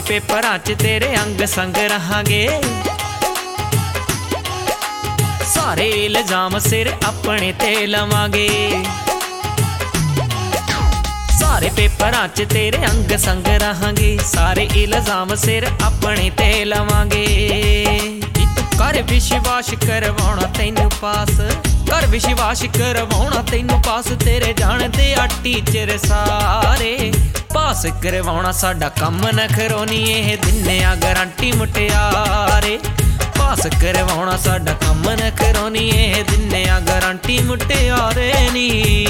पेपरां च तेरे अंग संग रहांगे। सारे इल्जाम सिर अपने ते लवांगे। सारे पेपरां च तेरे अंग संग रहांगे। सारे इल्जाम सिर अपने ते लवांगे। कर विश्वास करवाउणा तैनू पास, कर विश्वास करवाउणा तैनू पास। तेरे जानदे आ टीचर सारे, पास करवाउणा साडा कम नखरोनी। एह दिन्ने आ गारंटी मुटियारे, पास करवाउणा साडा कम नखरोनी। एह दिन्ने आ गारंटी मुटियारे नी।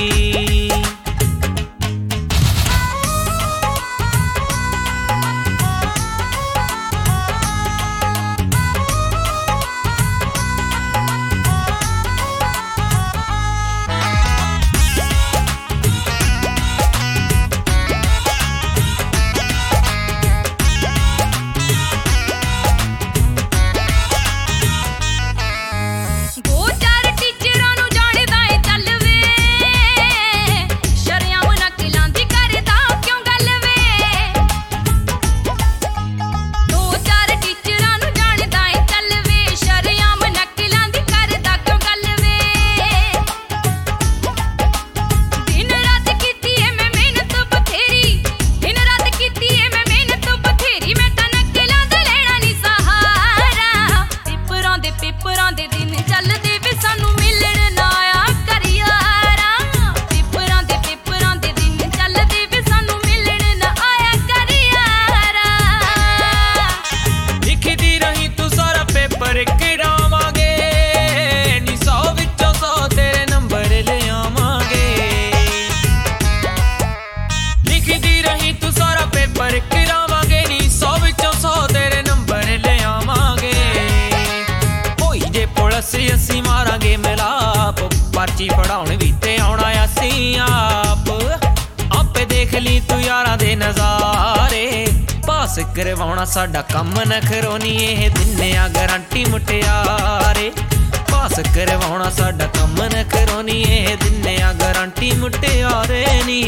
असी मारांगे मिलाप, पर्ची पढ़ाउण भी ते आउणा असी आप। आपे देख ली तू यारां दे नज़ारे, पास करवाउणा साडा कम नखरोनी। एह दिन्ने आ गारंटी मुटियारे, पास करवाउणा साडा कम नखरोनी। एह दिन्ने आ गारंटी मुटियारे नी।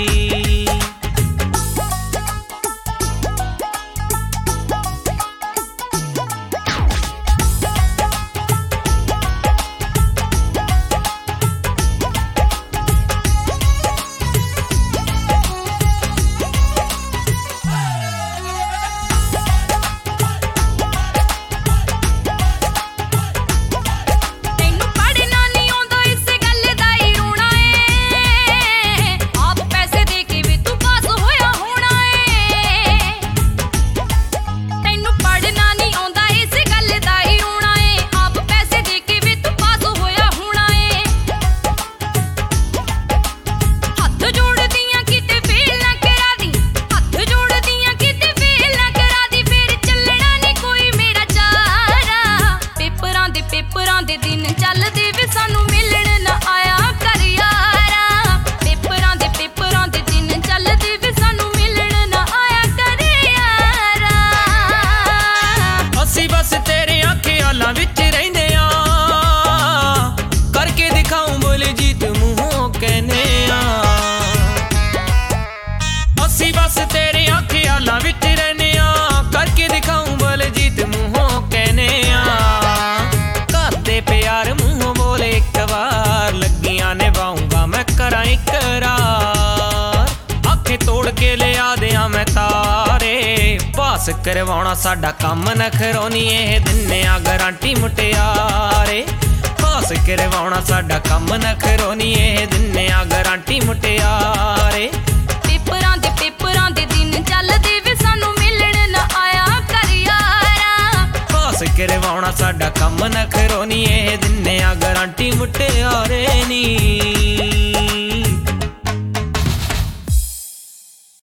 पास करवाउणा साडा कम नखरोनी। एह दिन्ने आ गारंटी मुटियारे, पास करवाउणा साडा कम नखरोनी। एह दिन्ने आ गारंटी मुटियारे। पेपरां दे दिन चलदे वे सानू मिलण ना आया कर यारा, पास करवाउणा साडा कम नखरोनी। एह दिन्ने आ गारंटी मुटियारे नी।